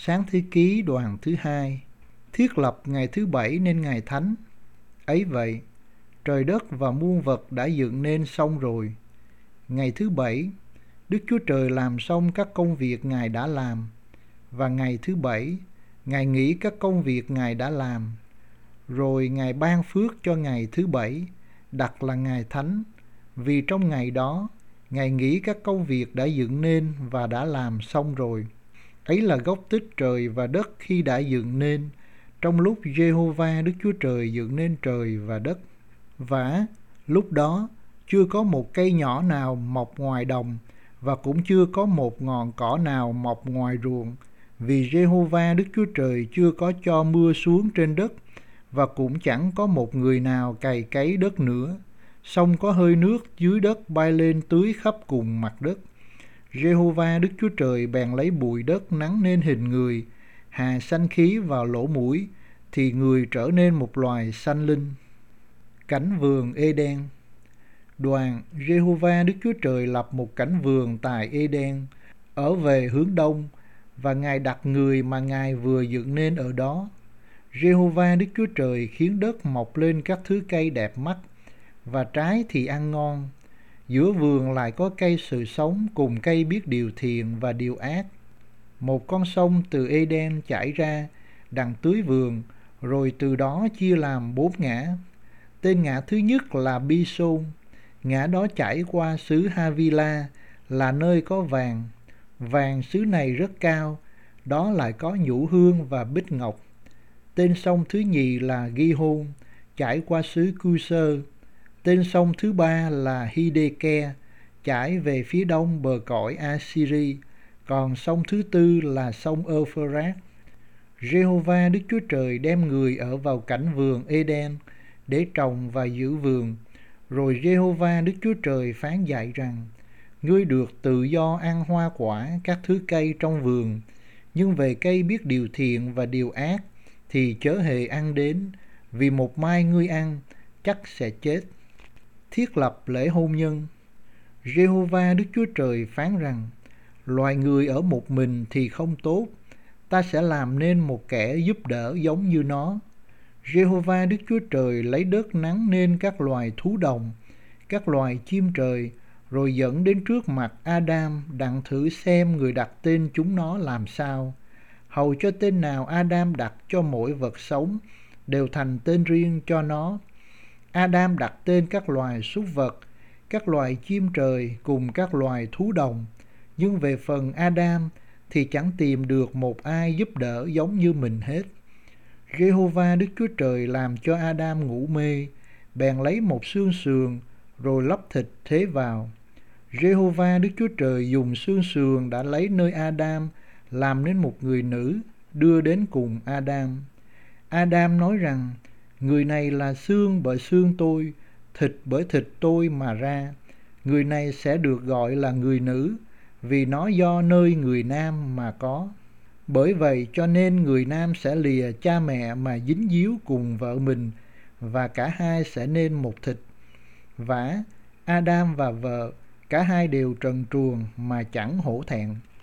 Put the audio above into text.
Sáng thế ký đoạn thứ 2. Thiết lập ngày thứ bảy nên ngày thánh. Ấy vậy, trời đất và muôn vật đã dựng nên xong rồi. Ngày thứ bảy, Đức Chúa Trời làm xong các công việc Ngài đã làm. Và ngày thứ bảy, Ngài nghỉ các công việc Ngài đã làm. Rồi Ngài ban phước cho ngày thứ bảy, đặt là ngày thánh, vì trong ngày đó, Ngài nghỉ các công việc đã dựng nên và đã làm xong rồi. Ấy là gốc tích trời và đất khi đã dựng nên, trong lúc Giê-hô-va Đức Chúa Trời dựng nên trời và đất. Và lúc đó chưa có một cây nhỏ nào mọc ngoài đồng, và cũng chưa có một ngọn cỏ nào mọc ngoài ruộng, vì Giê-hô-va Đức Chúa Trời chưa có cho mưa xuống trên đất, và cũng chẳng có một người nào cày cấy đất nữa. Song có hơi nước dưới đất bay lên tưới khắp cùng mặt đất. Giê-hô-va Đức Chúa Trời bèn lấy bụi đất nắn nên hình người, hà sanh khí vào lỗ mũi, thì người trở nên một loài sanh linh. Cảnh vườn Ê-đen. Đoạn Giê-hô-va Đức Chúa Trời lập một cảnh vườn tại Ê-đen, ở về hướng đông, và Ngài đặt người mà Ngài vừa dựng nên ở đó. Giê-hô-va Đức Chúa Trời khiến đất mọc lên các thứ cây đẹp mắt, và trái thì ăn ngon. Giữa vườn lại có cây sự sống cùng cây biết điều thiện và điều ác. Một con sông từ Ê-đen chảy ra, đặng tưới vườn, rồi từ đó chia làm 4 ngã. Tên ngã thứ nhất là Bi-sôn. Ngã đó chảy qua xứ Ha-vi-la, là nơi có vàng. Vàng xứ này rất cao, đó lại có nhũ hương và bích ngọc. Tên sông thứ nhì là Ghi-hôn, chảy qua xứ Cu-sơ. Tên sông thứ ba là Hi-đê-ke, chảy về phía đông bờ cõi A-si-ri. Còn sông thứ tư là sông Ơ-phơ-rát. Giê-hô-va Đức Chúa Trời đem người ở vào cảnh vườn Ê-đen để trồng và giữ vườn. Rồi Giê-hô-va Đức Chúa Trời phán dạy rằng: Ngươi được tự do ăn hoa quả các thứ cây trong vườn, nhưng về cây biết điều thiện và điều ác thì chớ hề ăn đến, vì một mai ngươi ăn chắc sẽ chết. Thiết lập lễ hôn nhân. Giê-hô-va Đức Chúa Trời phán rằng: Loài người ở một mình thì không tốt, ta sẽ làm nên một kẻ giúp đỡ giống như nó. Giê-hô-va Đức Chúa Trời lấy đất nắn nên các loài thú đồng, các loài chim trời, rồi dẫn đến trước mặt Adam đặng thử xem người đặt tên chúng nó làm sao. Hầu cho tên nào Adam đặt cho mỗi vật sống đều thành tên riêng cho nó. Adam đặt tên các loài súc vật, các loài chim trời cùng các loài thú đồng. Nhưng về phần Adam thì chẳng tìm được một ai giúp đỡ giống như mình hết. Giê-hô-va Đức Chúa Trời làm cho Adam ngủ mê, bèn lấy một xương sườn rồi lấp thịt thế vào. Giê-hô-va Đức Chúa Trời dùng xương sườn đã lấy nơi Adam làm nên một người nữ, đưa đến cùng Adam. Adam nói rằng: Người này là xương bởi xương tôi, thịt bởi thịt tôi mà ra. Người này sẽ được gọi là người nữ, vì nó do nơi người nam mà có. Bởi vậy cho nên người nam sẽ lìa cha mẹ mà dính díu cùng vợ mình, và cả hai sẽ nên một thịt. Vả, Adam và vợ, cả hai đều trần truồng mà chẳng hổ thẹn.